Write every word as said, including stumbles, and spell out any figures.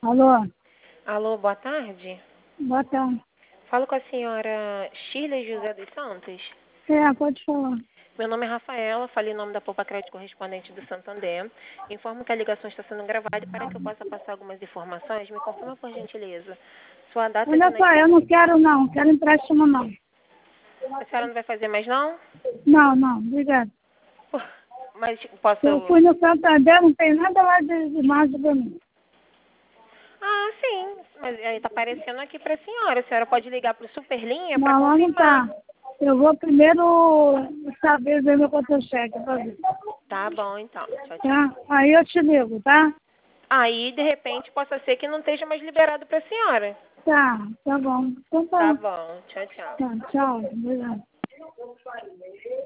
Alô, Alô, boa tarde. boa tarde. Falo com a senhora Shirley José dos Santos. É, pode falar. Meu nome é Rafaela, falei em nome da Poupa Crédito correspondente do Santander. Informo que a ligação está sendo gravada e para que eu possa passar algumas informações, me confirma por gentileza. Sua data de Olha só, eu nascimento. não quero não, quero empréstimo não. A senhora não vai fazer mais não? Não, não, obrigada. Mas posso... Eu fui no Santander, não tem nada lá de, de margem pra mim. Ah, sim. Mas aí tá aparecendo aqui para a senhora. A senhora pode ligar para o Superlinha para Não, lá não confirmar. tá. Eu vou primeiro saber ver meu contra-cheque pra ver. Tá bom, então. Tchau, tchau. Tá? Aí eu te ligo, tá? Aí, de repente, possa ser que não esteja mais liberado para a senhora. Tá, tá bom. Então Tá tá. bom. Tchau, tchau. Tá, tchau. Obrigada.